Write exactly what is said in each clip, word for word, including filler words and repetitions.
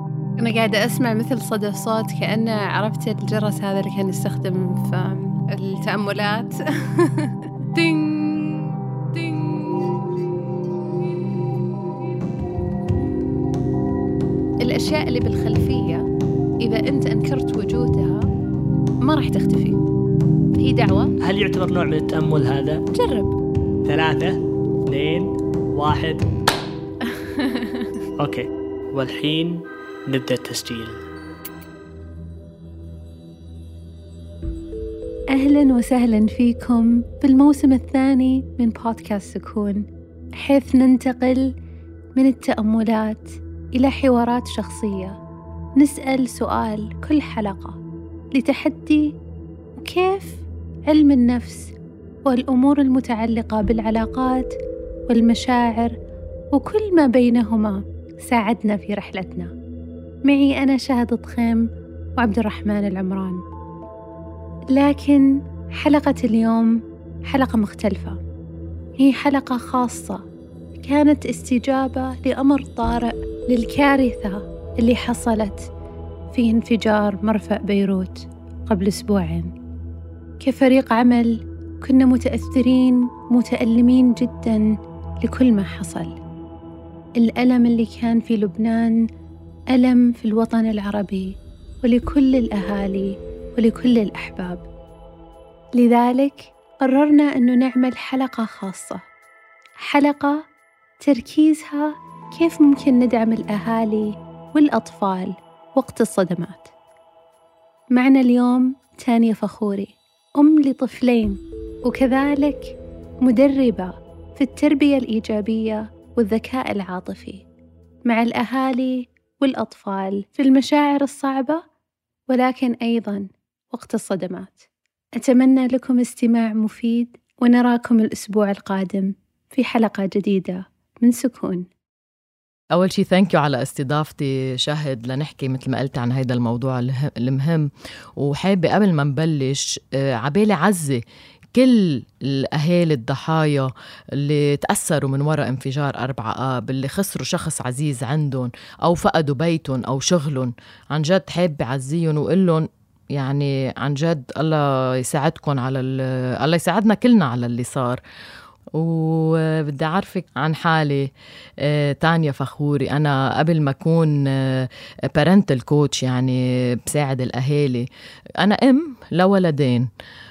أنا قاعدة أسمع مثل صدى صوت كأنه عرفت الجرس هذا اللي كان يستخدم في التأملات. دينج دينج. الأشياء اللي بالخلفية إذا أنت أنكرت وجودها ما راح تختفي. هي دعوة. هل يعتبر نوع من التأمل هذا؟ جرب. ثلاثة اثنين واحد. أوكي، والحين نبدأ التسجيل. أهلا وسهلا فيكم بالموسم الثاني من بودكاست سكون، حيث ننتقل من التأملات إلى حوارات شخصية. نسأل سؤال كل حلقة لتحدي كيف علم النفس والأمور المتعلقة بالعلاقات والمشاعر وكل ما بينهما ساعدنا في رحلتنا. معي أنا شهد طخيم وعبد الرحمن العمران. لكن حلقة اليوم حلقة مختلفة، هي حلقة خاصة، كانت استجابة لأمر طارئ للكارثة اللي حصلت في انفجار مرفأ بيروت قبل أسبوعين. كفريق عمل كنا متأثرين متألمين جدا لكل ما حصل. الألم اللي كان في لبنان ألم في الوطن العربي ولكل الأهالي ولكل الأحباب. لذلك قررنا أنه نعمل حلقة خاصة، حلقة تركيزها كيف ممكن ندعم الأهالي والأطفال وقت الصدمات. معنا اليوم تانيا فخوري، أم لطفلين وكذلك مدربة في التربية الإيجابية والذكاء العاطفي مع الأهالي والأطفال في المشاعر الصعبة ولكن أيضاً وقت الصدمات. أتمنى لكم استماع مفيد ونراكم الأسبوع القادم في حلقة جديدة من سكون. أول شيء ثانك يو على استضافتي شهد لنحكي مثل ما قلت عن هذا الموضوع المهم. وحابة قبل ما نبلش عبالي عزة كل الأهالي الضحايا اللي تأثروا من وراء انفجار أربعة آب، اللي خسروا شخص عزيز عندهم أو فقدوا بيتهم أو شغلهم. عن جد حابة عزيهم وقلهم يعني عن جد الله يساعدكم على الله يساعدنا كلنا على اللي صار. وبدي أعرفك عن حالي. آه، تانيا فخوري، أنا قبل ما أكون آه، parental coach يعني بساعد الأهالي، أنا أم لولدين،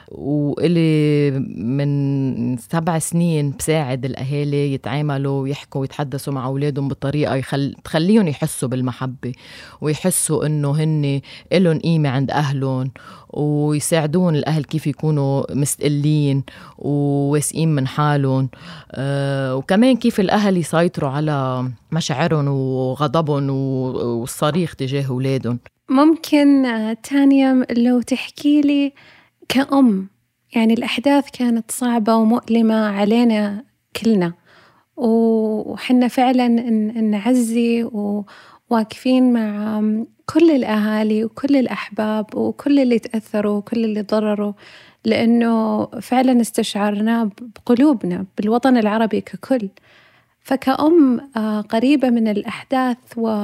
وإلي من سبع سنين بساعد الأهالي يتعاملوا ويحكوا ويتحدثوا مع أولادهم بطريقة يخل... تخليهم يحسوا بالمحبة ويحسوا إنه هن إلهم قيمة عند أهلهم، ويساعدون الأهل كيف يكونوا مستقلين وواثقين من حالهم. أه وكمان كيف الأهل يسيطروا على مشاعرهم وغضبهم والصريخ تجاه أولادهم. ممكن تانيا لو تحكي لي كأم، يعني الأحداث كانت صعبة ومؤلمة علينا كلنا، وحنا فعلا نعزي وواقفين مع كل الأهالي وكل الأحباب وكل اللي تأثروا وكل اللي ضرروا، لأنه فعلا استشعرنا بقلوبنا بالوطن العربي ككل. فكأم قريبة من الأحداث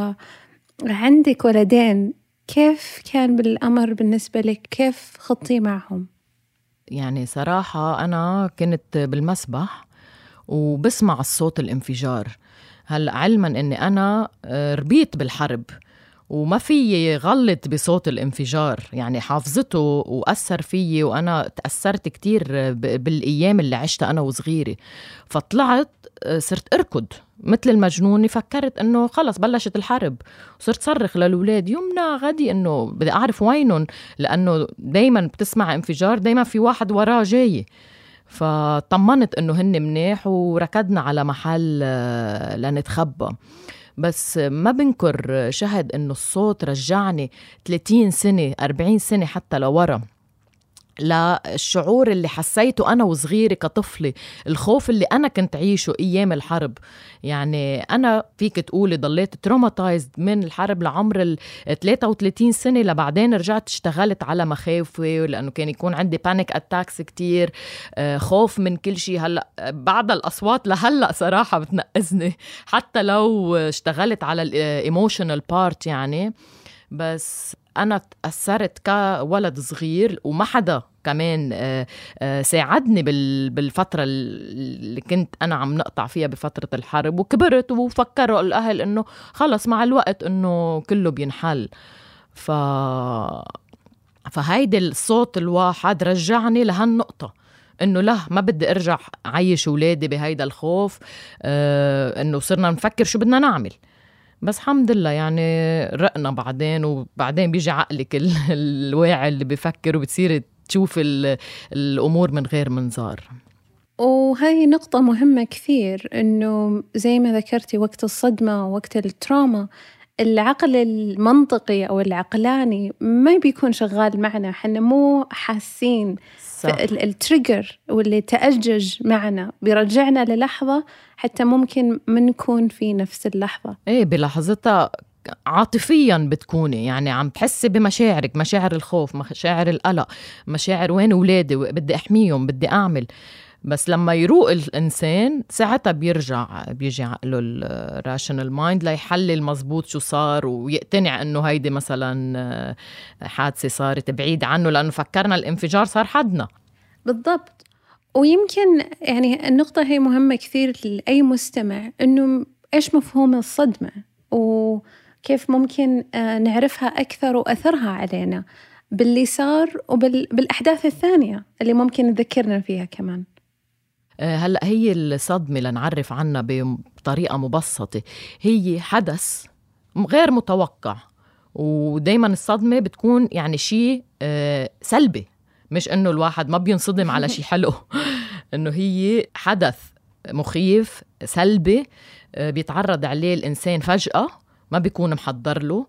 وعندك ولدين، كيف كان بالأمر بالنسبة لك؟ كيف خطي معهم؟ يعني صراحة أنا كنت بالمسبح وبسمع الصوت الانفجار. هلأ علما أني أنا ربيت بالحرب وما في غلط بصوت الانفجار، يعني حافظته وأثر فيي، وأنا تأثرت كتير بالأيام اللي عشتها أنا وصغيري. فطلعت صرت أركض مثل المجنون، فكرت أنه خلص بلشت الحرب، وصرت صرخ للولاد يمنى غدي أنه بدي أعرف وينهم، لأنه دايما بتسمع انفجار دايما في واحد وراه جاي. فطمنت أنه هن منيح وركضنا على محل لنتخبى. بس ما بنكر شهد أنه الصوت رجعني ثلاثين سنة أربعين سنة حتى لورا. للشعور اللي حسيته أنا وصغيرة كطفلة، الخوف اللي أنا كنت عيشه أيام الحرب. يعني أنا فيك تقولي ضليت تروماتايزد من الحرب لعمر ال ثلاثة وثلاثين سنة، لبعدين رجعت اشتغلت على مخاوفي لأنه كان يكون عندي بانيك أتاكس كتير، خوف من كل شيء. هلأ بعد الأصوات لهلأ صراحة بتنقذني حتى لو اشتغلت على الإيموشنال بارت يعني. بس أنا تأثرت كولد صغير وما حدا كمان ساعدني بالفترة اللي كنت أنا عم نقطع فيها بفترة الحرب، وكبرت وفكروا الأهل إنه خلص مع الوقت إنه كله بينحل. ف... فهيدي الصوت الواحد رجعني لهالنقطة إنه لا، ما بدي أرجع عيش ولادي بهيدا الخوف، إنه صرنا نفكر شو بدنا نعمل. بس الحمد لله يعني رقنا بعدين، وبعدين بيجي عقلك الواعي اللي بيفكر وبتصير تشوف الأمور من غير منظار. وهي نقطة مهمة كثير، إنه زي ما ذكرتي وقت الصدمة ووقت التراما العقل المنطقي أو العقلاني ما بيكون شغال معنا، حنا مو حاسين التريجر واللي تأجج معنا بيرجعنا للحظة حتى ممكن منكون في نفس اللحظة. إيه بلحظتها عاطفياً بتكوني يعني عم تحسي بمشاعرك، مشاعر الخوف، مشاعر القلق، مشاعر وين ولادي بدي أحميهم بدي أعمل. بس لما يروق الإنسان ساعتها بيرجع بيجي عقله الراشنال مايند ليحلل مزبوط شو صار ويقتنع إنه هيدي مثلا حادثة صارت بعيد عنه، لأنه فكرنا الانفجار صار حدنا. بالضبط. ويمكن يعني النقطة هي مهمة كثير لأي مستمع، إنه إيش مفهوم الصدمة وكيف ممكن نعرفها أكثر وأثرها علينا باللي صار وبالأحداث الثانية اللي ممكن نذكرنا فيها كمان. هلأ هي الصدمة لنعرف عنها بطريقة مبسطة، هي حدث غير متوقع، ودايما الصدمة بتكون يعني شيء سلبي، مش إنه الواحد ما بينصدم على شيء حلو إنه هي حدث مخيف سلبي بيتعرض عليه الإنسان فجأة ما بيكون محضر له،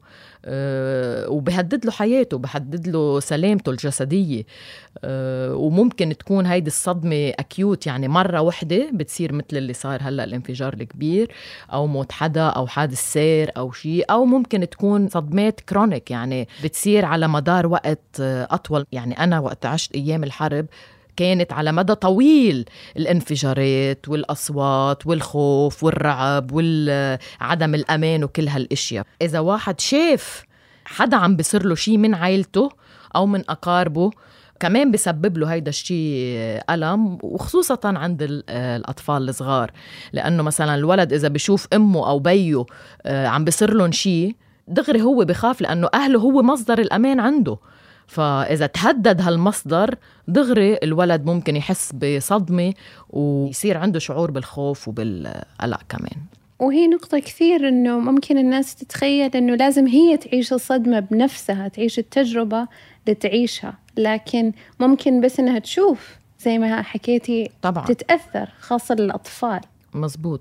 أه وبهدد له حياته، بهدد له سلامته الجسدية. أه وممكن تكون هيدي الصدمة أكيوت، يعني مرة واحدة بتصير مثل اللي صار هلأ الانفجار الكبير أو موت حدا أو حادث سير أو شيء، أو ممكن تكون صدمات كرونيك يعني بتصير على مدار وقت أطول. يعني أنا وقت عشت أيام الحرب كانت على مدى طويل الانفجارات والأصوات والخوف والرعب والعدم الأمان وكل هالاشياء. إذا واحد شاف حدا عم بيصير له شيء من عائلته أو من أقاربه كمان بيسبب له هيدا الشيء ألم، وخصوصا عند الأطفال الصغار، لأنه مثلا الولد إذا بيشوف أمه أو بيه عم بيصير لهم شيء دغري هو بخاف، لأنه أهله هو مصدر الأمان عنده. فإذا تهدد هالمصدر دغري الولد ممكن يحس بصدمة ويصير عنده شعور بالخوف وبالقلق كمان. وهي نقطة كثير إنه ممكن الناس تتخيل إنه لازم هي تعيش الصدمة بنفسها، تعيش التجربة لتعيشها، لكن ممكن بس إنها تشوف زي ما حكيتي طبعا تتأثر، خاصة للأطفال. مزبوط.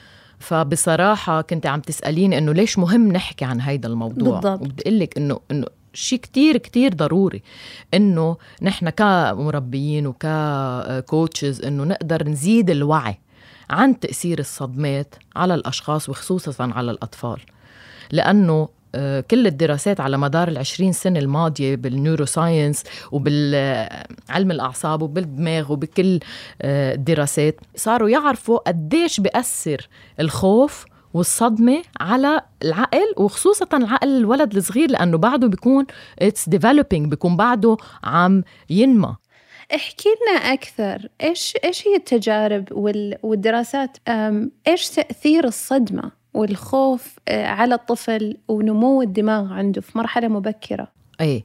فبصراحة كنت عم تسأليني إنه ليش مهم نحكي عن هيدا الموضوع، بالضبط. وبدي أقولك إنه إنه شيء كتير كتير ضروري إنه نحن كمربيين وككوتشز إنه نقدر نزيد الوعي عن تأثير الصدمات على الأشخاص وخصوصاً على الأطفال، لأنه كل الدراسات على مدار العشرين سنة الماضية بالنيوروساينس وبالعلم الأعصاب وبالدماغ وبكل الدراسات صاروا يعرفوا قديش بيأثر الخوف والصدمة على العقل، وخصوصاً العقل الولد الصغير، لأنه بعده بيكون it's developing، بيكون بعده عم ينمى. احكي لنا أكثر، إيش إيش هي التجارب والدراسات، إيش تأثير الصدمة والخوف على الطفل ونمو الدماغ عنده في مرحلة مبكرة؟ أي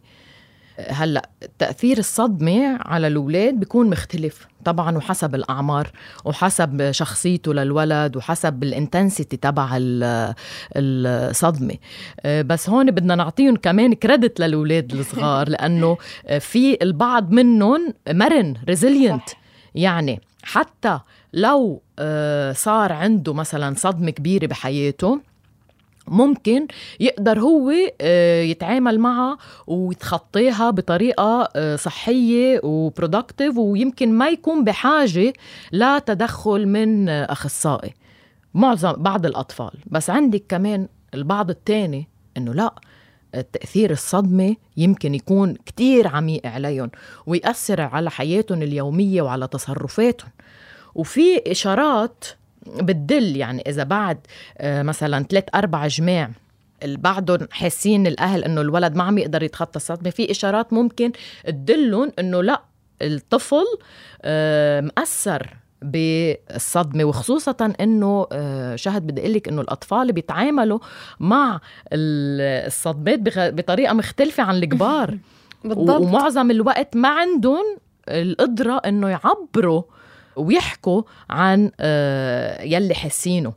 هلأ تأثير الصدمة على الأولاد بيكون مختلف طبعاً، وحسب الأعمار وحسب شخصيته للولد وحسب الانتنسيتي تبع الصدمة. بس هون بدنا نعطيهم كمان كريدت للأولاد الصغار، لأنه في البعض منهم مرن ريزيلينت، يعني حتى لو صار عنده مثلاً صدمة كبيرة بحياته ممكن يقدر هو يتعامل معها ويتخطيها بطريقة صحية وبرودكتيف، ويمكن ما يكون بحاجة لا تدخل من أخصائي معظم بعض الأطفال. بس عندك كمان البعض التاني إنه لا، التأثير الصدمة يمكن يكون كتير عميق عليهم ويأثر على حياتهم اليومية وعلى تصرفاتهم. وفي إشارات بتدل، يعني إذا بعد مثلا ثلاث أربع جماع بعضهم حاسين الأهل إنه الولد ما عم يقدر يتخطى الصدمة، في إشارات ممكن تدلهم إنه لا، الطفل مأثر بالصدمة. وخصوصا إنه شهد بدي أقولك إنه الأطفال بيتعاملوا مع الصدمات بطريقة مختلفة عن الكبار. بالضبط. ومعظم الوقت ما عندهم القدرة إنه يعبروا ويحكوا عن يلي حسينه.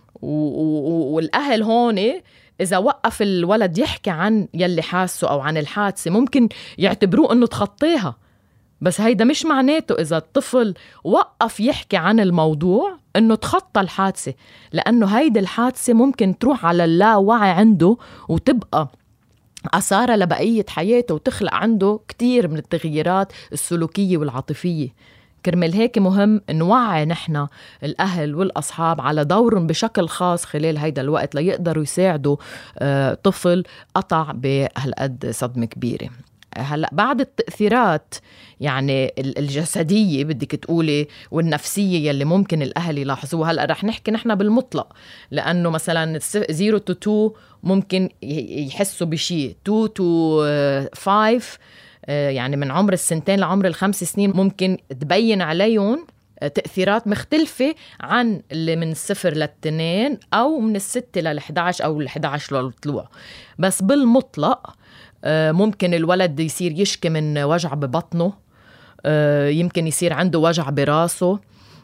والأهل هون إذا وقف الولد يحكي عن يلي حاسه أو عن الحادثة ممكن يعتبروه إنه تخطيها، بس هيدا مش معناته إذا الطفل وقف يحكي عن الموضوع إنه تخطى الحادثة، لأنه هيدا الحادثة ممكن تروح على اللاوعي عنده وتبقى أثارة لبقية حياته وتخلق عنده كتير من التغييرات السلوكية والعاطفية. كرمال هيك مهم نوعي نحن الأهل والأصحاب على دورهم بشكل خاص خلال هيدا الوقت ليقدروا يساعدوا طفل قطع بهالقد صدمة كبيرة. هلأ بعد التأثيرات يعني الجسدية بدك تقولي والنفسية يلي ممكن الأهل يلاحظوها، هلأ رح نحكي نحن بالمطلق، لأنه مثلا زيرو تو تو ممكن يحسوا بشي، تو تو فايف يعني من عمر السنتين لعمر الخمس سنين ممكن تبين عليهم تأثيرات مختلفة عن اللي من الصفر للتنين أو من الستة للحداعش أو الحداعش للطلوع. بس بالمطلق ممكن الولد يصير يشكي من وجع ببطنه، يمكن يصير عنده وجع براسه.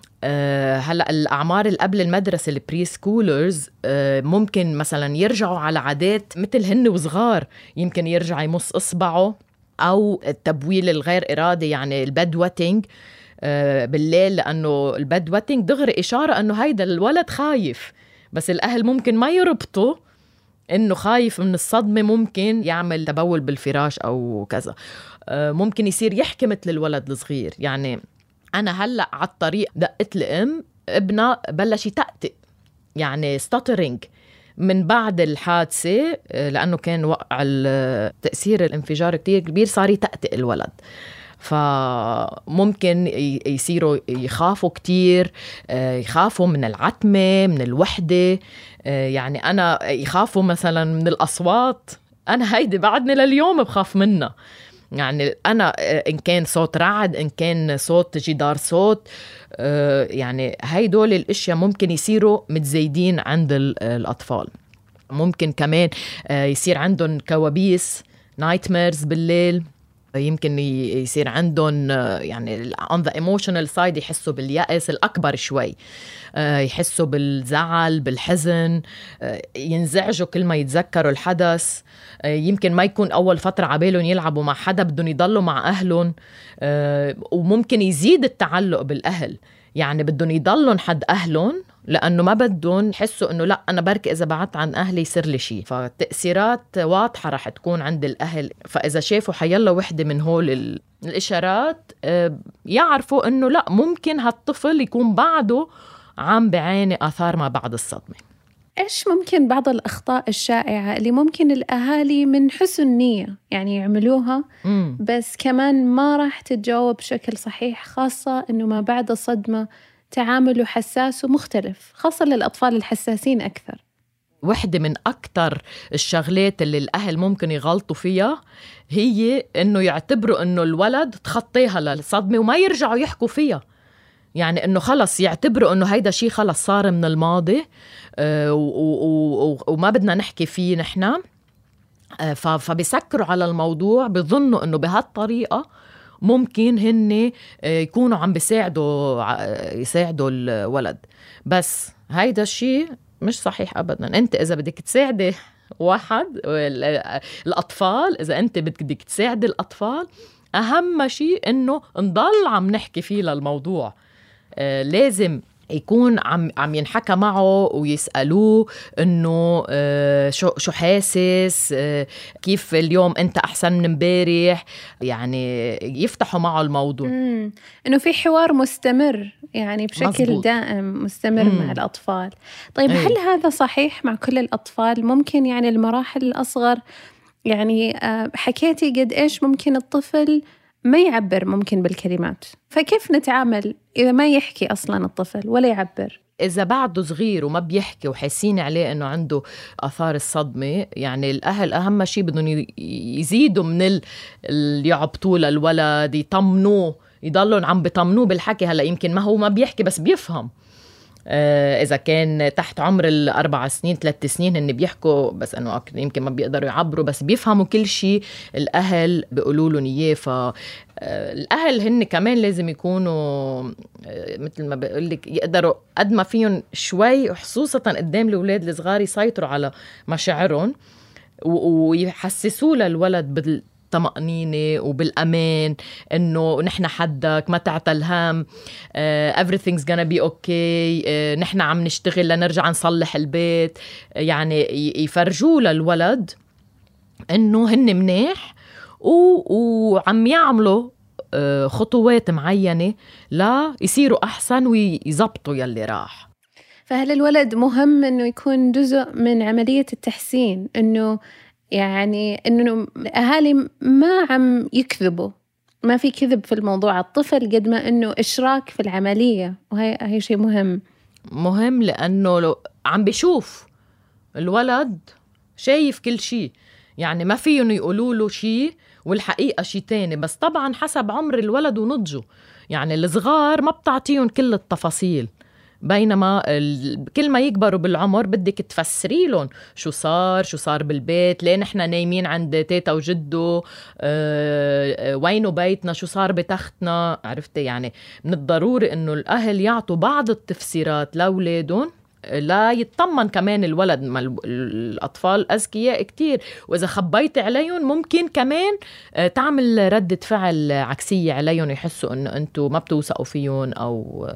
هلأ الأعمار اللي قبل المدرسة البري سكولرز ممكن مثلا يرجعوا على عادات مثل هن وصغار، يمكن يرجع يمص إصبعه أو التبويل الغير إرادي يعني الباد ويتنج بالليل، لأنه الباد ويتنج دغري إشارة أنه هيدا الولد خايف، بس الأهل ممكن ما يربطوا إنه خايف من الصدمة ممكن يعمل تبول بالفراش أو كذا. ممكن يصير يحكي مثل الولد الصغير. يعني أنا هلأ على الطريق دقت الأم ابنها بلش يتأتئ، يعني ستاترينج من بعد الحادثة، لأنه كان وقع التأثير الانفجار كتير كبير صار يتأتئ الولد. فممكن يصيروا يخافوا كتير، يخافوا من العتمة، من الوحدة، يعني أنا يخافوا مثلا من الأصوات. أنا هيدي بعدني لليوم بخاف منها، يعني أنا إن كان صوت رعد، إن كان صوت جدار صوت، يعني هاي دول الأشياء ممكن يصيروا متزايدين عند الأطفال. ممكن كمان يصير عندهم كوابيس نايتميرز بالليل، يمكن يصير عندهم يعني on the emotional side يحسوا باليأس الأكبر شوي، يحسوا بالزعل بالحزن، ينزعجوا كل ما يتذكروا الحدث. يمكن ما يكون أول فترة عبالهم يلعبوا مع حدا، بدهم يضلوا مع أهلهم. وممكن يزيد التعلق بالأهل، يعني بدهم يضلوا حد أهلهم لأنه ما بدهم يحسوا أنه لا أنا بركي إذا بعدت عن أهلي يصير لي شيء. فالتأثيرات واضحة رح تكون عند الأهل. فإذا شافوا حيلا وحدة من هول الإشارات يعرفوا أنه لا، ممكن هالطفل يكون بعده عم بعاني آثار ما بعد الصدمة. إيش ممكن بعض الأخطاء الشائعة اللي ممكن الأهالي من حسن نية يعني يعملوها مم. بس كمان ما راح تتجاوب بشكل صحيح، خاصة أنه ما بعد الصدمة تعامله حساس ومختلف، خاصة للأطفال الحساسين أكثر. واحدة من أكتر الشغلات اللي الأهل ممكن يغلطوا فيها هي أنه يعتبروا أنه الولد تخطيها للصدمة وما يرجعوا يحكوا فيها، يعني أنه خلص يعتبروا أنه هيدا شيء خلص صار من الماضي آه وما بدنا نحكي فيه نحنا. آه فبيسكروا على الموضوع، بيظنوا أنه بهالطريقة ممكن هن يكونوا عم بيساعدوا يساعدوا الولد، بس هيدا الشيء مش صحيح أبداً. أنت إذا بدك تساعدي واحد الأطفال، إذا أنت بدك تساعدي الأطفال، أهم شيء إنه نضل عم نحكي فيه للموضوع. آه لازم يكون عم عم ينحكى معه ويسألوه إنه آه شو شو حاسس، آه كيف اليوم أنت أحسن من امبارح، يعني يفتحوا معه الموضوع. مم. إنه في حوار مستمر يعني بشكل مزبوط. دائم مستمر مم. مع الأطفال. طيب أي. هل هذا صحيح مع كل الأطفال؟ ممكن يعني المراحل الأصغر يعني آه حكيتي قد إيش ممكن الطفل ما يعبر ممكن بالكلمات، فكيف نتعامل إذا ما يحكي أصلاً الطفل ولا يعبر؟ إذا بعده صغير وما بيحكي وحاسين عليه إنه عنده آثار الصدمة، يعني الأهل أهم شيء بدهم يزيدوا من اللي يعبطوه للولد، يطمنوه، يضلون عم بيطمنوه بالحكي. هلأ يمكن ما هو ما بيحكي بس بيفهم. آه إذا كان تحت عمر الأربع سنين ثلاث سنين هن بيحكوا، بس إنه يمكن ما بيقدروا يعبروا بس بيفهموا كل شيء الأهل بيقولوا لهم إياه. فالأهل هن كمان لازم يكونوا آه مثل ما بقول لك يقدروا قد ما فيهم شوي، خصوصا قدام الأولاد الصغار، يسيطروا على مشاعرهم ويحسسوا للولد بال طمأنينة وبالأمان، إنه نحن حدك، ما تعتل هم، uh, everything's gonna be okay، uh, نحن عم نشتغل لنرجع نصلح البيت. uh, يعني يفرجوا للولد إنه هن منيح و- وعم يعملوا uh, خطوات معينة لا يصيروا أحسن ويزبطوا يلي راح. فهل الولد مهم إنه يكون جزء من عملية التحسين، إنه يعني إنه الأهالي ما عم يكذبوا، ما في كذب في الموضوع الطفل قد ما إنه إشراك في العملية، وهي هي شيء مهم. مهم لأنه لو عم بيشوف الولد شايف كل شيء، يعني ما فيهم يقولوا له شيء والحقيقة شيء تاني. بس طبعا حسب عمر الولد ونضجه، يعني الصغار ما بتعطيهم كل التفاصيل، بينما كل ما يكبروا بالعمر بدك تفسري لهم شو صار شو صار بالبيت، ليه نحن نايمين عند تيتا وجدو، أه وينو بيتنا، شو صار بتختنا، عرفتي؟ يعني من الضروري انه الاهل يعطوا بعض التفسيرات لاولادهم لا يتطمن كمان الولد. ما الأطفال أذكياء كتير، وإذا خبيت عليهم ممكن كمان تعمل ردة فعل عكسية عليهم، يحسوا أنه أنتوا ما بتوثقوا فيهم أو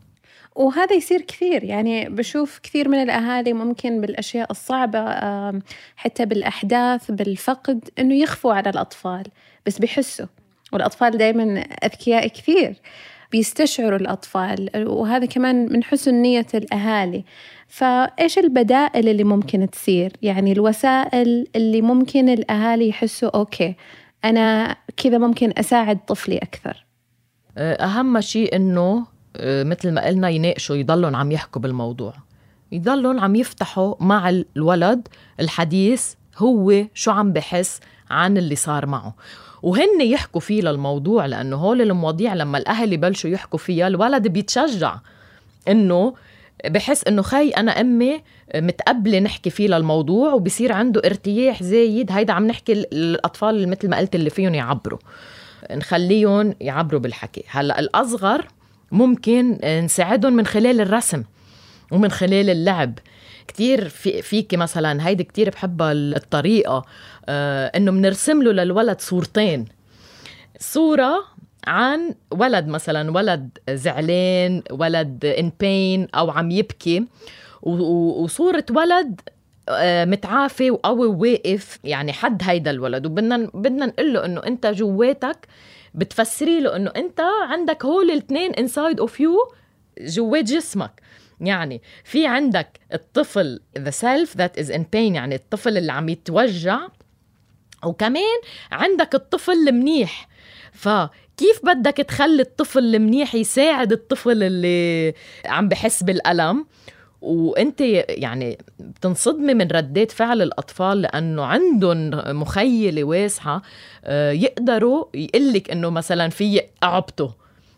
وهذا يصير كثير. يعني بشوف كثير من الأهالي ممكن بالأشياء الصعبة حتى بالأحداث بالفقد إنه يخفوا على الأطفال، بس بيحسوا، والأطفال دايما أذكياء كثير بيستشعروا الأطفال، وهذا كمان من حسن نية الأهالي. فإيش البدائل اللي ممكن تصير؟ يعني الوسائل اللي ممكن الأهالي يحسوا أوكي أنا كذا ممكن أساعد طفلي أكثر. أهم شيء إنه مثل ما قلنا يناقشوا، يضلون عم يحكوا بالموضوع، يضلون عم يفتحوا مع الولد الحديث، هو شو عم بحس عن اللي صار معه، وهن يحكوا فيه للموضوع. لأنه هول المواضيع لما الأهل يبلشوا يحكوا فيها الولد بيتشجع، إنه بحس إنه خي أنا أمي متقبلة نحكي فيه للموضوع، وبيصير عنده ارتياح زايد. هيدا عم نحكي الأطفال مثل ما قلت اللي فيهم يعبروا، نخليهم يعبروا بالحكي. هلأ الأصغر ممكن نساعدهم من خلال الرسم ومن خلال اللعب. كتير في فيك مثلا هيدي كتير بحبها الطريقة، آه إنه منرسم له للولد صورتين، صورة عن ولد مثلا ولد زعلان، ولد in pain أو عم يبكي، وصورة ولد آه متعافي وقوي واقف، يعني حد هيدا الولد. وبدنا بدنا نقول له إنه أنت جواتك، بتفسري له إنه أنت عندك هول الاثنين inside of you جوات جسمك. يعني في عندك الطفل the self that is in pain، يعني الطفل اللي عم يتوجع، وكمان عندك الطفل المنيح. فكيف بدك تخلي الطفل المنيح يساعد الطفل اللي عم بحس بالألم؟ وانت يعني بتنصدمي من ردات فعل الأطفال، لأنه عندهم مخيلة واسعة، يقدروا يقلك إنه مثلا في أعبطه،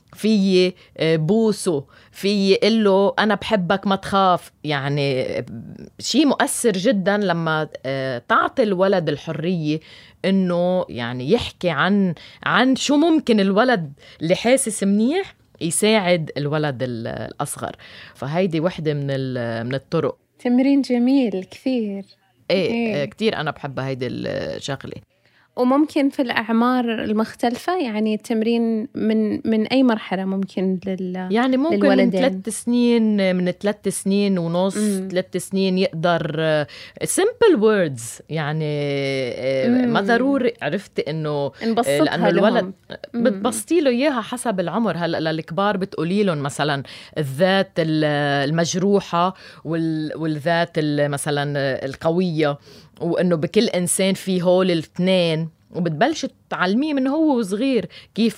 في بوسه، في يقله أنا بحبك ما تخاف. يعني شيء مؤثر جدا لما تعطي الولد الحرية إنه يعني يحكي عن عن شو ممكن الولد اللي حاسس منيح يساعد الولد الأصغر. فهيدي وحدة من من الطرق. تمرين جميل كثير. ايه, إيه. كتير أنا بحب هيدي الشغلة. وممكن في الأعمار المختلفة، يعني التمرين من من أي مرحلة ممكن لل يعني ممكن للولدين. من ثلاث سنين من ثلاث سنين ونص ثلاث سنين يقدر simple words يعني مم. ما ضروري عرفت إنه لأنه الولد بتبسطي له إياها حسب العمر. هلأ للكبار بتقولي لهم مثلا الذات المجروحة والذات مثلا القوية، وإنه بكل إنسان في هول الاثنين، وبتبلش تعلميه من هو صغير كيف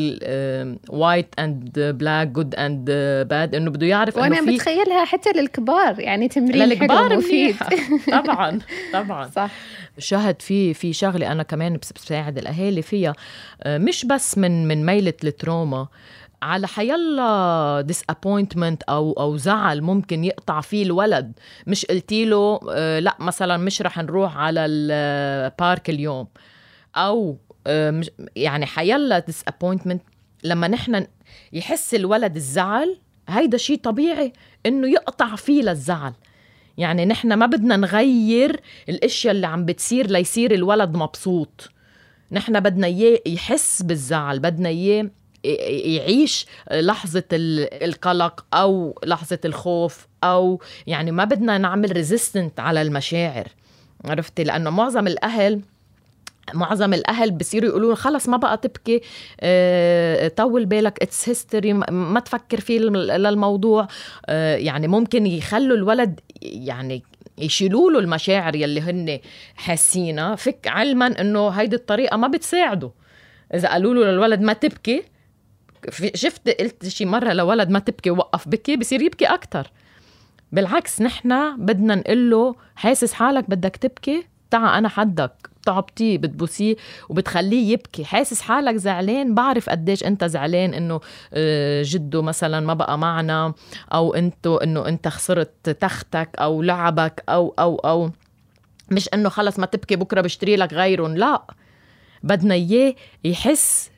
ال white and black good and bad، إنه بده يعرف إنه في. وأنا بتخيلها حتى للكبار يعني تمرين للكبار مفيد. طبعا طبعا صح. شاهد في في شغلة أنا كمان بساعد الأهالي فيها، مش بس من من ميلة التروما، على حيالله disappointment أو أو زعل ممكن يقطع فيه الولد. مش قلتيله آه لا مثلا مش رح نروح على البارك اليوم، أو آه مش يعني حيالله disappointment. لما نحن يحس الولد الزعل، هيدا شيء طبيعي إنه يقطع فيه للزعل. يعني نحن ما بدنا نغير الاشياء اللي عم بتصير ليصير الولد مبسوط. نحن بدنا إياه يحس بالزعل، بدنا إياه يعيش لحظة القلق أو لحظة الخوف، أو يعني ما بدنا نعمل ريزيستنت على المشاعر، عرفتي؟ لأنه معظم الأهل معظم الأهل بصيروا يقولون خلص ما بقى تبكي، اه طول بالك it's history، ما تفكر فيه للموضوع. اه يعني ممكن يخلوا الولد يعني يشيلوا له المشاعر يلي هن حاسينها، فك علما أنه هيدي الطريقة ما بتساعده. إذا قالوا له للولد ما تبكي، شفت قلت شي مرة لولد ما تبكي ووقف بكي، بصير يبكي أكتر. بالعكس نحنا بدنا نقله حاسس حالك بدك تبكي، تعا أنا حدك، تعبتيه بتبوسيه وبتخليه يبكي. حاسس حالك زعلان، بعرف قديش أنت زعلان إنه جده مثلا ما بقى معنا، أو أنتو إنه أنت خسرت تختك أو لعبك أو أو أو مش إنه خلص ما تبكي بكرة بشتري لك غيرهم. لا، بدنا إياه يحس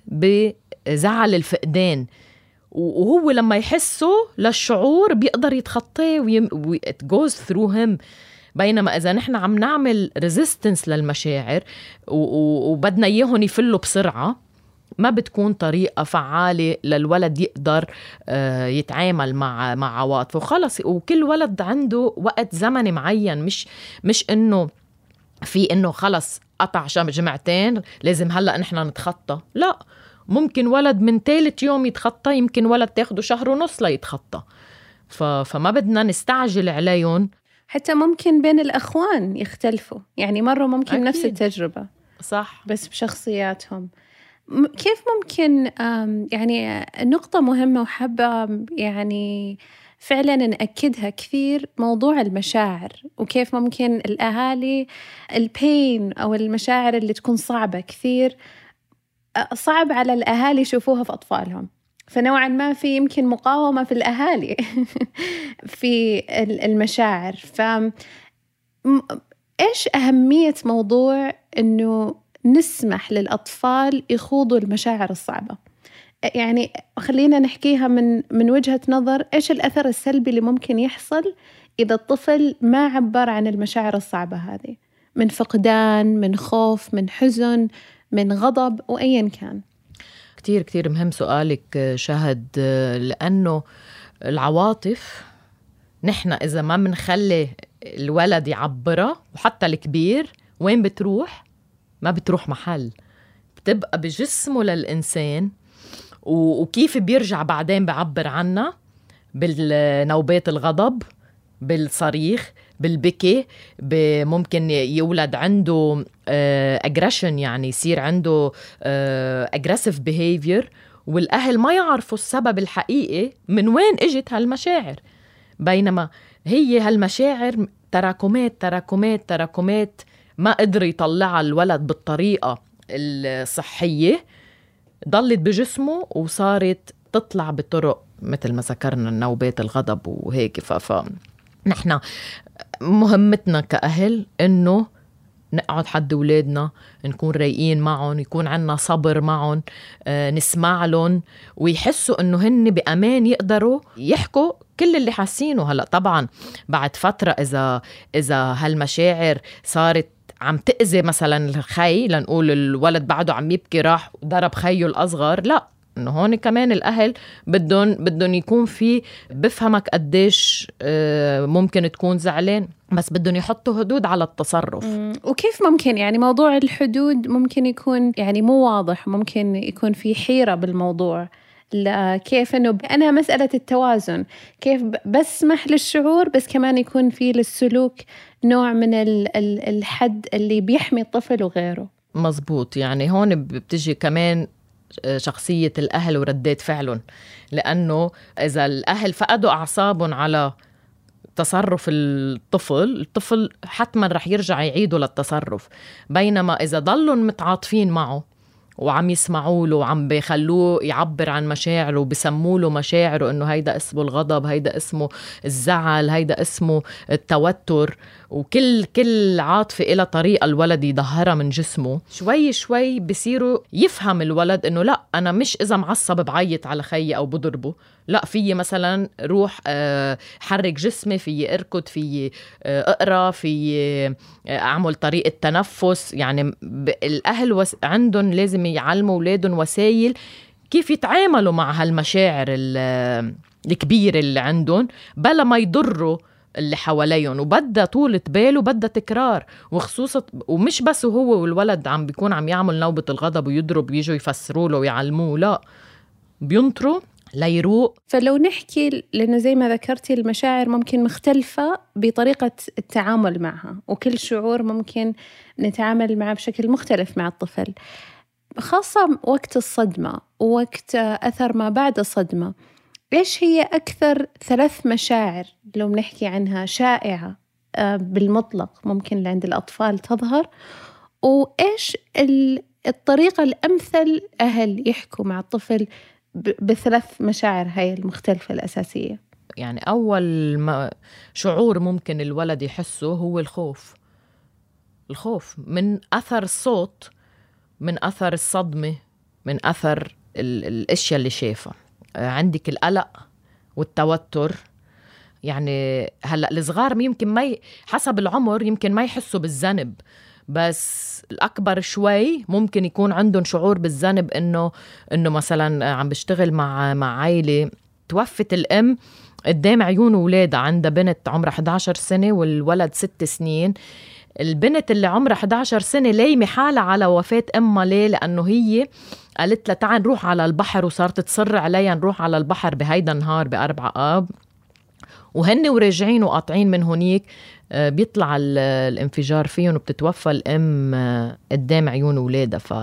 بزعل الفقدان، وهو لما يحسه للشعور بيقدر يتخطيه و it goes through him. بينما إذا نحن عم نعمل resistance للمشاعر وبدنا إياهم يفلوا بسرعة، ما بتكون طريقة فعالة للولد يقدر يتعامل مع مع عواطفه. وخلص، وكل ولد عنده وقت زمني معين، مش مش إنه في إنه خلص قطع جمعتين لازم هلأ نحن نتخطى. لا، ممكن ولد من ثالث يوم يتخطى، يمكن ولد تاخده شهر ونص ليتخطى. فما بدنا نستعجل عليهم. حتى ممكن بين الأخوان يختلفوا، يعني مرة ممكن أكيد. نفس التجربة صح، بس بشخصياتهم. كيف ممكن يعني نقطة مهمة وحابة يعني فعلا نأكدها كثير، موضوع المشاعر، وكيف ممكن الأهالي البين أو المشاعر اللي تكون صعبة كثير صعب على الأهالي يشوفوها في أطفالهم. فنوعا ما في يمكن مقاومة في الأهالي في المشاعر. ف إيش أهمية موضوع إنه نسمح للأطفال يخوضوا المشاعر الصعبة؟ يعني خلينا نحكيها من من وجهة نظر إيش الأثر السلبي اللي ممكن يحصل إذا الطفل ما عبر عن المشاعر الصعبة هذه، من فقدان، من خوف، من حزن، من غضب، وأيا كان. كتير كتير مهم سؤالك شهد، لأنه العواطف نحن إذا ما منخلي الولد يعبرها، وحتى الكبير، وين بتروح؟ ما بتروح محل، بتبقى بجسمه للإنسان. وكيف بيرجع بعدين بعبر عنها؟ بالنوبات الغضب، بالصريخ، بالبكي، ممكن يولد عنده aggression، يعني يصير عنده aggressive behavior، والأهل ما يعرفوا السبب الحقيقي من وين اجت هالمشاعر. بينما هي هالمشاعر تراكمات تراكمات تراكمات ما قدر يطلعها الولد بالطريقة الصحية، ضلت بجسمه وصارت تطلع بطرق مثل ما ذكرنا النوبات الغضب وهيك. فنحن مهمتنا كأهل إنه نقعد حد أولادنا، نكون رايقين معهم، يكون عنا صبر معهم، آه نسمع لهم ويحسوا إنه هن بأمان يقدروا يحكوا كل اللي حاسينه. هلأ طبعا بعد فترة إذا إذا هالمشاعر صارت عم تأذي مثلا الخي، لنقول الولد بعده عم يبكي راح ضرب خيه الأصغر، لا، إنه هون كمان الأهل بدهم بدهم يكون في بفهمك قديش ممكن تكون زعلان، بس بدهم يحطوا حدود على التصرف. وكيف ممكن يعني موضوع الحدود ممكن يكون يعني مو واضح، ممكن يكون في حيرة بالموضوع. لا، كيف إنه أنا مسألة التوازن، كيف بسمح للشعور بس كمان يكون في للسلوك نوع من الحد اللي بيحمي الطفل وغيره. مزبوط. يعني هون بتجي كمان شخصية الأهل وردات فعلهم، لأنه إذا الأهل فقدوا أعصابهم على تصرف الطفل، الطفل حتما رح يرجع يعيدوا للتصرف. بينما إذا ضلوا متعاطفين معه وعم يسمعوا له وعم بيخلوه يعبر عن مشاعره وبسموا له مشاعره، إنه هيدا اسمه الغضب، هيدا اسمه الزعل، هيدا اسمه التوتر، وكل كل عاطفة إلى طريقة الولد يظهرها من جسمه، شوي شوي بصيروا يفهم الولد إنه لا، أنا مش إذا معصب بعيط على خيي أو بضربه، لا، فيي مثلا روح حرك جسمي، فيي اركض، فيي اقرأ، فيي أعمل طريقة تنفس. يعني الأهل وس... عندهم لازم يعلموا أولادهم وسائل كيف يتعاملوا مع هالمشاعر الكبيرة اللي عندهم بلا ما يضروا اللي حواليهم، وبدأ طولة باله وبدأ تكرار، وخصوصا ومش بس هو والولد عم بيكون عم يعمل نوبة الغضب ويضرب ويجوا يفسروا له ويعلموه، لا، بينطروا ليروق. فلو نحكي، لأنه زي ما ذكرتي المشاعر ممكن مختلفة بطريقة التعامل معها، وكل شعور ممكن نتعامل معه بشكل مختلف مع الطفل، خاصة وقت الصدمة ووقت أثر ما بعد الصدمة. إيش هي أكثر ثلاث مشاعر لو بنحكي عنها شائعة بالمطلق ممكن عند الأطفال تظهر، وإيش الطريقة الأمثل أهل يحكوا مع الطفل بثلاث مشاعر هاي المختلفة الأساسية؟ يعني أول ما شعور ممكن الولد يحسه هو الخوف. الخوف من أثر الصوت، من أثر الصدمة، من أثر الأشياء اللي شايفها. عندك القلق والتوتر. يعني هلأ الصغار يمكن ما ي... حسب العمر يمكن ما يحسوا بالذنب، بس الأكبر شوي ممكن يكون عندهم شعور بالذنب، إنه إنه مثلا عم بشتغل مع مع عائلة توفت الأم قدام عيون أولادها، عندها بنت عمرها إحدى عشرة سنة والولد ست سنين. البنت اللي عمرها إحدى عشرة سنة لايمة حالها على وفاة أمها. ليه؟ لأنه هي قالت لها تعال نروح على البحر، وصارت تصر عليها نروح على البحر بهيدا النهار بأربعة آب، وهن وراجعين وقاطعين من هونيك بيطلع الانفجار فيهم وبتتوفى الأم قدام عيون أولادها. ف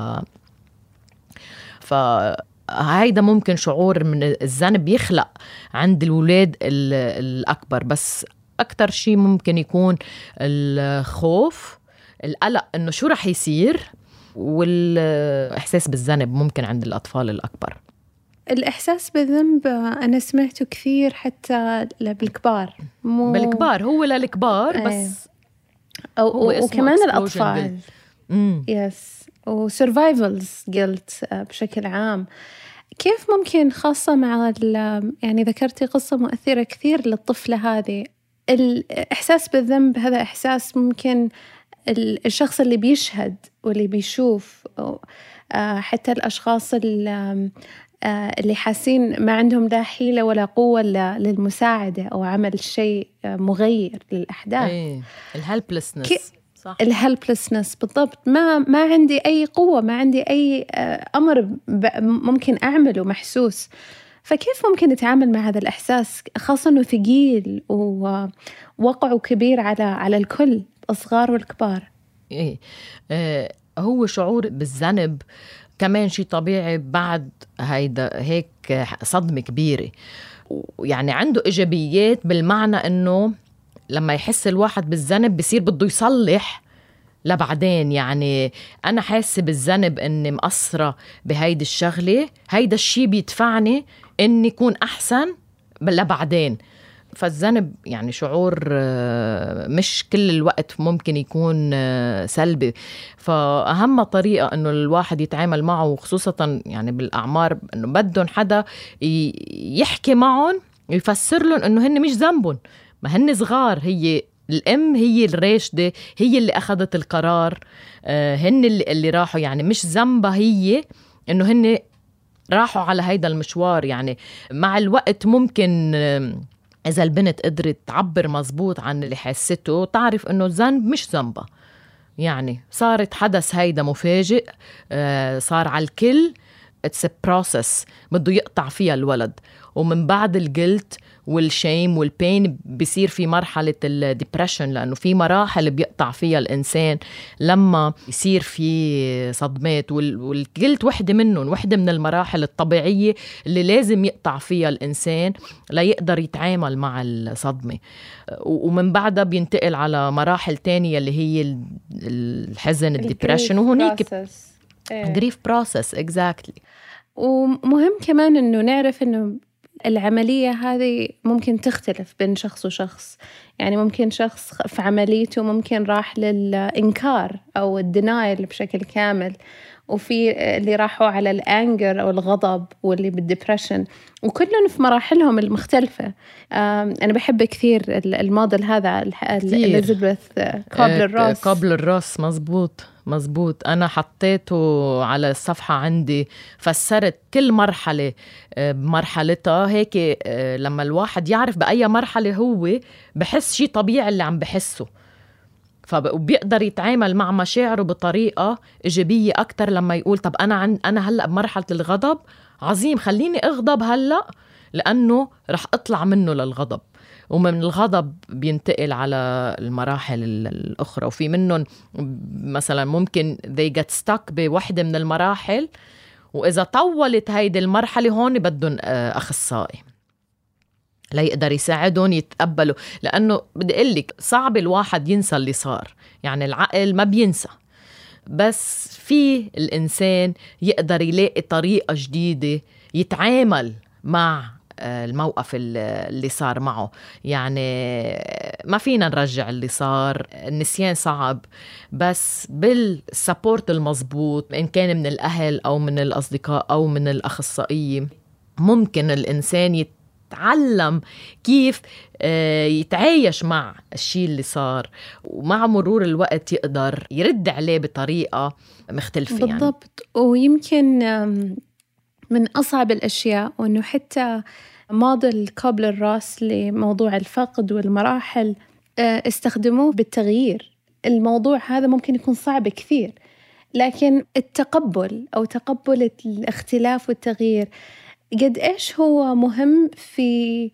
فهيدا ممكن شعور من الذنب يخلق عند الولاد الأكبر، بس أكتر شيء ممكن يكون الخوف، القلق إنه شو رح يصير، والإحساس بالذنب ممكن عند الأطفال الأكبر. الإحساس بالذنب أنا سمعته كثير حتى بالكبار، مو بالكبار، هو للكبار بس، أو وكمان الأطفال. يس، وسيرفايفلز قلت بشكل عام. كيف ممكن خاصة مع يعني ذكرتي قصة مؤثرة كثير للطفلة هذه، الإحساس بالذنب هذا إحساس ممكن الشخص اللي بيشهد واللي بيشوف، حتى الأشخاص اللي اللي حاسين ما عندهم لا حيلة ولا قوة للمساعدة أو عمل شيء مغير للأحداث. ايه، الهلبلسنس. صح، الهلبلسنس بالضبط. ما ما عندي أي قوة، ما عندي أي أمر ممكن أعمله محسوس. فكيف ممكن نتعامل مع هذا الإحساس، خاصة إنه ثقيل ووقعه كبير على على الكل، الصغار والكبار؟ إيه، آه هو شعور بالذنب كمان شيء طبيعي بعد هيدا هيك صدمة كبيرة، يعني عنده إيجابيات بالمعنى إنه لما يحس الواحد بالذنب بيصير بده يصلح لبعدين. يعني أنا حاسة بالذنب إني مقصرة بهيدا الشغلة، هيدا الشيء بيدفعني إني يكون أحسن لبعدين. فالذنب يعني شعور مش كل الوقت ممكن يكون سلبي. فأهم طريقة إنه الواحد يتعامل معه، خصوصا يعني بالأعمار، إنه بدهم حدا يحكي معهم ويفسر لهم إنه هن مش ذنبهم، ما هن صغار، هي الأم هي الراشدة، هي اللي أخذت القرار. آه هن اللي, اللي راحوا، يعني مش ذنبها هي إنه هن راحوا على هيدا المشوار. يعني مع الوقت ممكن إذا البنت قدرت تعبر مزبوط عن اللي حسته تعرف إنه الذنب مش ذنبها. يعني صارت حدث هيدا مفاجئ، آه صار على الكل. it's a process بده يقطع فيها الولد، ومن بعد الجلت والشيم والبين بيصير في مرحلة الديبريشن، لأنه في مراحل بيقطع فيها الإنسان لما يصير في صدمات، والجلت وحدة منهم، وحدة من المراحل الطبيعية اللي لازم يقطع فيها الإنسان ليقدر يتعامل مع الصدمة. ومن بعدها بينتقل على مراحل تانية اللي هي الحزن، الديبريشن، وهنيك grief process exactly. ومهم كمان إنه نعرف إنه العملية هذه ممكن تختلف بين شخص وشخص. يعني ممكن شخص في عمليته ممكن راح للإنكار أو الدينايل بشكل كامل، وفي اللي راحوا على الأنجر أو الغضب واللي بالديبريشن، وكلهم في مراحلهم المختلفة. أنا بحب كثير الموديل هذا إليزابيث كوبلر-روس. كوبلر-روس مزبوط مزبوط. أنا حطيته على الصفحة عندي، فسرت كل مرحلة بمرحلتها. هيك لما الواحد يعرف بأي مرحلة هو بحس شيء طبيعي اللي عم بحسه، فبيقدر يتعامل مع مشاعره بطريقة إيجابية أكتر. لما يقول طب أنا عن أنا هلأ بمرحلة الغضب، عظيم خليني أغضب هلأ لأنه رح أطلع منه للغضب، ومن الغضب بينتقل على المراحل الأخرى. وفي منهم مثلا ممكن they get stuck بوحدة من المراحل، وإذا طولت هيدي المرحلة هون بدهم أخصائي ليقدر يساعدهم يتقبلوا. لأنه بدي أقولك صعب الواحد ينسى اللي صار، يعني العقل ما بينسى، بس في الإنسان يقدر يلاقي طريقة جديدة يتعامل مع الموقف اللي صار معه. يعني ما فينا نرجع اللي صار، النسيان صعب، بس بالسابورت المضبوط إن كان من الأهل أو من الأصدقاء أو من الأخصائية ممكن الإنسان يتعلم كيف يتعايش مع الشيء اللي صار، ومع مرور الوقت يقدر يرد عليه بطريقة مختلفة. بالضبط. يعني. ويمكن من أصعب الأشياء وأنه حتى موديل كوبلر-روس لموضوع الفقد والمراحل استخدموه بالتغيير. الموضوع هذا ممكن يكون صعب كثير، لكن التقبل أو تقبل الاختلاف والتغيير قد إيش هو مهم في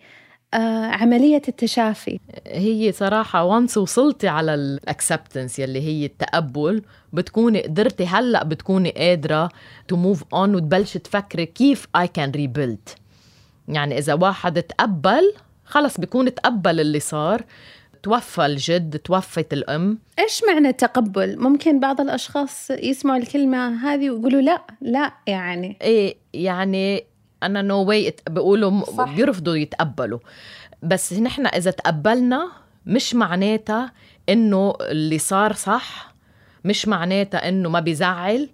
عملية التشافي. هي صراحة وانس وصلتي على الأكسبتنس يلي هي التقبل، بتكوني قدرتي هلأ بتكوني قادرة to move on وتبلش تفكري كيف I can rebuild. يعني إذا واحد تقبل خلص بيكون تقبل اللي صار، توفى الجد، توفت الأم. إيش معنى تقبل؟ ممكن بعض الأشخاص يسمعوا الكلمة هذه ويقولوا لا لا يعني إيه يعني أنا no way بيقولوا بيرفضوا يتقبلوا. بس نحن إذا تقبلنا مش معناتها إنه اللي صار صح، مش معناتها إنه ما بيزعل،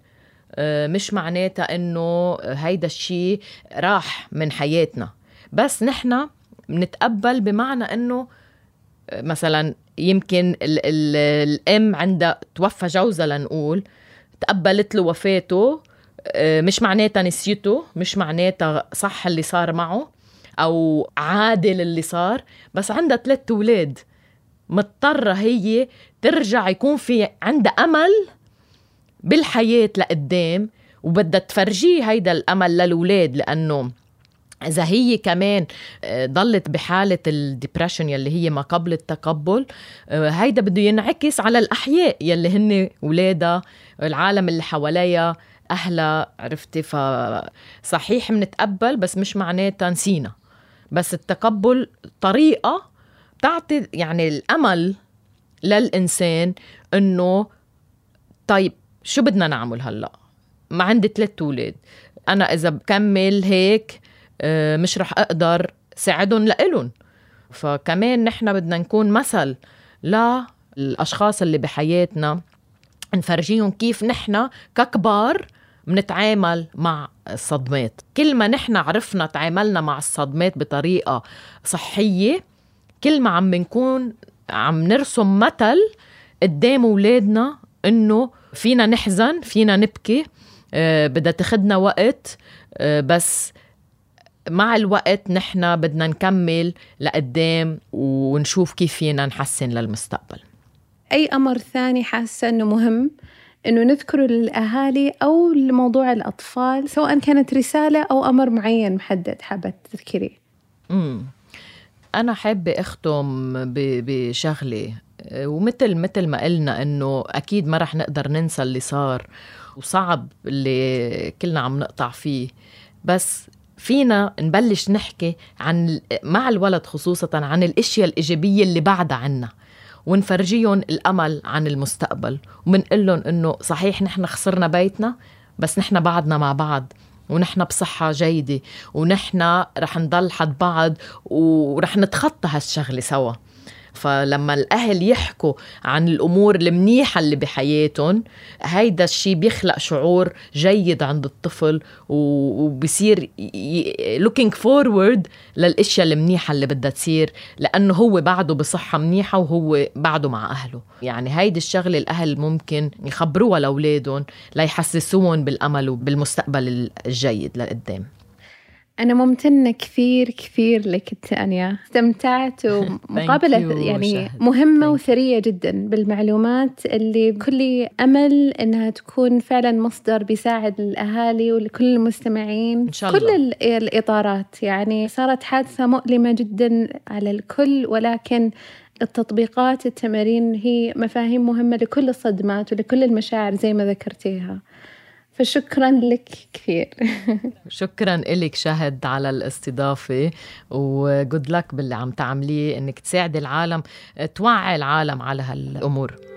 مش معناتها إنه هيدا الشيء راح من حياتنا. بس نحن بنتقبل بمعنى إنه مثلا يمكن ال ال الأم عندها توفى جوزها لنقول، تقبلت له وفاته، مش معناتها نسيته، مش معناتها صح اللي صار معه أو عادل اللي صار، بس عندها ثلاث أولاد مضطرة هي ترجع يكون في عندها أمل بالحياة لقدام، وبدها تفرجيه هيدا الأمل للأولاد. لأنه إذا هي كمان ضلت بحالة الديبريشن يلي هي ما قبل التقبل، هيدا بده ينعكس على الأحياء يلي هن أولادها، العالم اللي حواليها، أهلا، عرفتي؟ فصحيح منتقبل بس مش معناتها نسينا، بس التقبل طريقة تعطي يعني الأمل للإنسان إنه طيب شو بدنا نعمل هلأ؟ ما عندي ثلاث أولاد، أنا إذا بكمل هيك مش رح أقدر ساعدهم لإلهم. فكمان نحن بدنا نكون مثل للأشخاص اللي بحياتنا، نفرجيهم كيف نحن ككبار منتعامل مع الصدمات. كل ما نحن عرفنا تعاملنا مع الصدمات بطريقة صحية، كل ما عم بنكون عم نرسم مثل قدام أولادنا إنه فينا نحزن، فينا نبكي، آه بدها تاخدنا وقت، آه بس مع الوقت نحنا بدنا نكمل لقدام ونشوف كيف فينا نحسن للمستقبل. أي أمر ثاني حاسة أنه مهم أنه نذكره للأهالي أو لموضوع الأطفال، سواء كانت رسالة أو أمر معين محدد حابة تذكريه؟ امم أنا حابة أختم بشغلة، ومثل مثل ما قلنا إنه أكيد ما رح نقدر ننسى اللي صار وصعب اللي كلنا عم نقطع فيه، بس فينا نبلش نحكي عن مع الولد خصوصاً عن الأشياء الإيجابية اللي بعدها عنا، ونفرجيهم الأمل عن المستقبل، ومنقلهم إنه صحيح نحن خسرنا بيتنا بس نحن بعدنا مع بعض، ونحن بصحة جيدة، ونحن رح نضل حد بعض ورح نتخطى هالشغلة سوا. فلما الأهل يحكوا عن الأمور المنيحة اللي بحياتهم، هيدا الشي بيخلق شعور جيد عند الطفل، وبيصير looking forward للأشياء المنيحة اللي بدها تصير، لأنه هو بعده بصحة منيحة وهو بعده مع أهله. يعني هيدا الشغلة الأهل ممكن يخبروها لأولادهم ليحسسوهم بالأمل وبالمستقبل الجيد لقدام. أنا ممتنة كثير كثير لك تانيا، استمتعت، ومقابلة يعني مهمة وثرية جدا بالمعلومات اللي بكل أمل أنها تكون فعلا مصدر بيساعد الأهالي ولكل المستمعين إن شاء الله. كل الإطارات، يعني صارت حادثة مؤلمة جدا على الكل، ولكن التطبيقات التمارين هي مفاهيم مهمة لكل الصدمات ولكل المشاعر زي ما ذكرتيها. فشكرا لك كثير. شكرا لك شهد على الاستضافة، وجود لك باللي عم تعمليه انك تساعد العالم، توعي العالم على هالأمور.